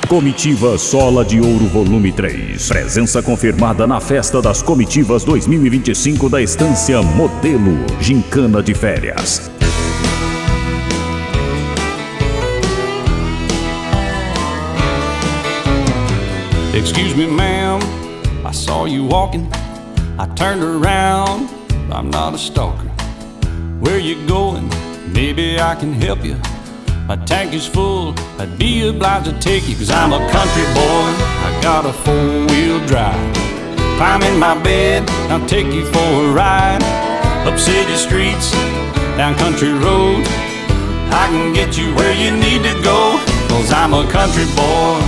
Comitiva Sola de Ouro Volume 3. Presença confirmada na Festa das Comitivas 2025 da Estância Modelo Gincana de Férias. Excuse me, ma'am, I saw you walking. I turned around, I'm not a stalker. Where you going? Maybe I can help you. My tank is full, I'd be obliged to take you, 'cause I'm a country boy, I got a four-wheel drive. Climb in my bed, I'll take you for a ride. Up city streets, down country roads, I can get you where you need to go, 'cause I'm a country boy.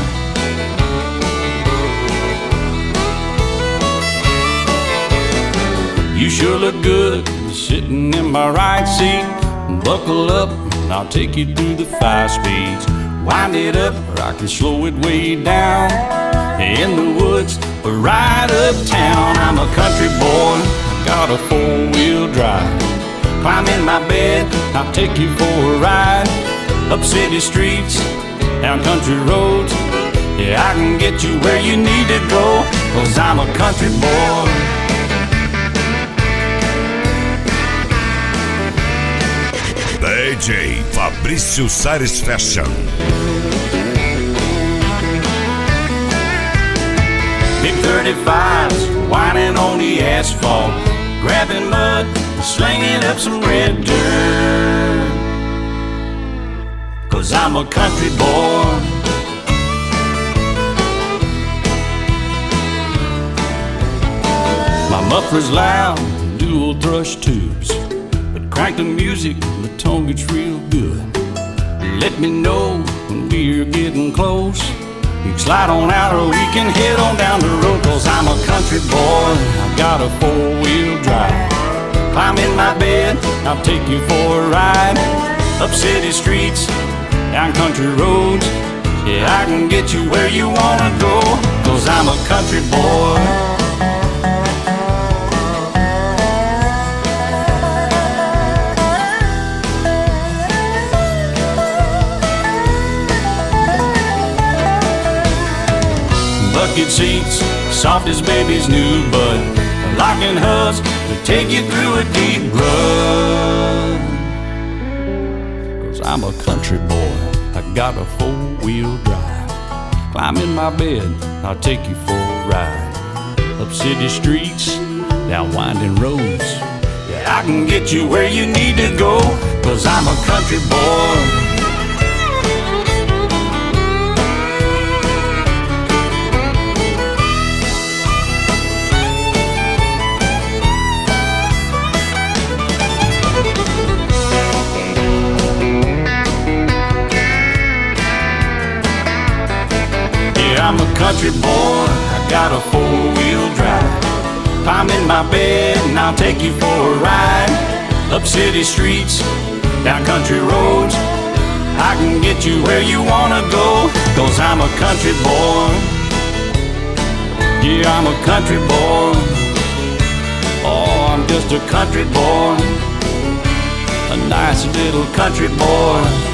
You sure look good sitting in my right seat. Buckle up, and I'll take you through the 5 speeds. Wind it up, or I can slow it way down. In the woods, or right uptown. I'm a country boy, I got a four-wheel drive. Climb in my bed, I'll take you for a ride. Up city streets, down country roads, yeah, I can get you where you need to go, 'cause I'm a country boy. DJ Fabrício Sares Fashion. Big 35s, whining on the asphalt, grabbing mud, slinging up some red dirt, 'cause I'm a country boy. My muffler's loud, dual thrush tubes, but crank the music, the tone gets real good. Let me know when we're getting close. You can slide on out or we can head on down the road, 'cause I'm a country boy, I've got a four-wheel drive. Climb in my bed, I'll take you for a ride. Up city streets, down country roads, yeah, I can get you where you wanna go, 'cause I'm a country boy. Bucket seats, soft as baby's new bud, locking hubs to take you through a deep rut, 'cause I'm a country boy, I got a four-wheel drive. Climb in my bed, I'll take you for a ride. Up city streets, down winding roads, yeah, I can get you where you need to go, 'cause I'm a country boy. I'm a country boy, I got a four-wheel drive. Climb in my bed and I'll take you for a ride. Up city streets, down country roads, I can get you where you wanna go, 'cause I'm a country boy. Yeah, I'm a country boy. Oh, I'm just a country boy, a nice little country boy.